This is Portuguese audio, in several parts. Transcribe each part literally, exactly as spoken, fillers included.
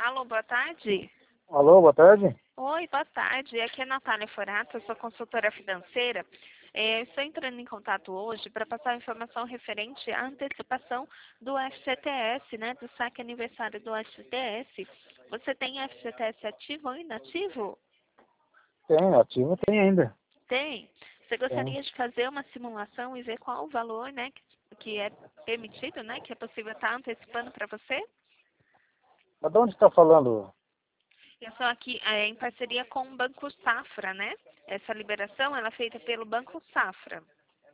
Alô, boa tarde. Alô, boa tarde. Oi, boa tarde. Aqui é a Natália Forato, eu sou consultora financeira. É, estou entrando em contato hoje para passar informação referente à antecipação do F G T S, né, do saque aniversário do F G T S. Você tem F G T S ativo ou inativo? Tem, ativo tem ainda. Tem. Você Tem. gostaria de fazer uma simulação e ver qual o valor, né, que, que é permitido, né, que é possível estar antecipando para você? Mas de onde está falando? Eu estou aqui é, em parceria com o Banco Safra, né? Essa liberação ela é feita pelo Banco Safra,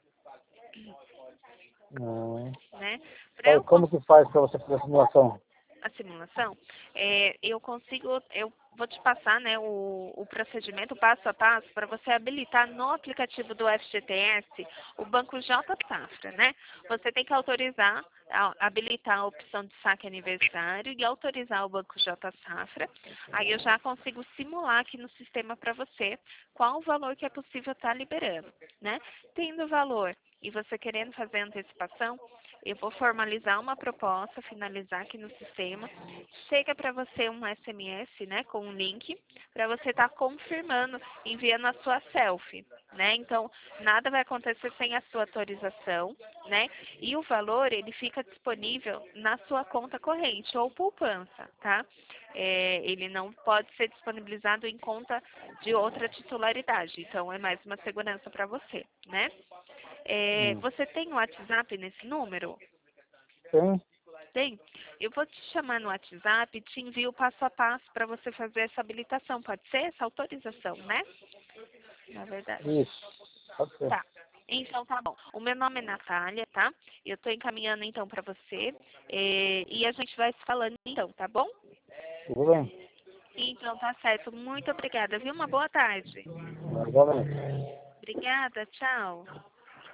Hum. né? Para Aí, eu como que faz para você fazer a simulação? a simulação, é, eu consigo, eu vou te passar, né, o, o procedimento passo a passo para você habilitar no aplicativo do F G T S o Banco J Safra, né? Você tem que autorizar, a- habilitar a opção de saque aniversário e autorizar o Banco J Safra. Aí eu já consigo simular aqui no sistema para você qual o valor que é possível estar liberando, né? Tendo o valor e você querendo fazer antecipação, eu vou formalizar uma proposta, finalizar aqui no sistema. Chega para você um S M S, né, com um link, para você estar confirmando, enviando a sua selfie, né? Então, nada vai acontecer sem a sua autorização, né? E o valor, ele fica disponível na sua conta corrente ou poupança, tá? É, ele não pode ser disponibilizado em conta de outra titularidade. Então, é mais uma segurança para você, né? É, Hum. você tem o WhatsApp nesse número? Tem? Tem? Eu vou te chamar no WhatsApp e te envio o passo a passo para você fazer essa habilitação. Pode ser? Essa autorização, né? Na verdade. Isso. Pode ser. Tá. Então tá bom. O meu nome é Natália, tá? Eu estou encaminhando então para você. É, e a gente vai se falando então, tá bom? Tudo bem. Então tá certo. Muito obrigada, viu? Uma boa tarde. Igualmente. Obrigada, tchau.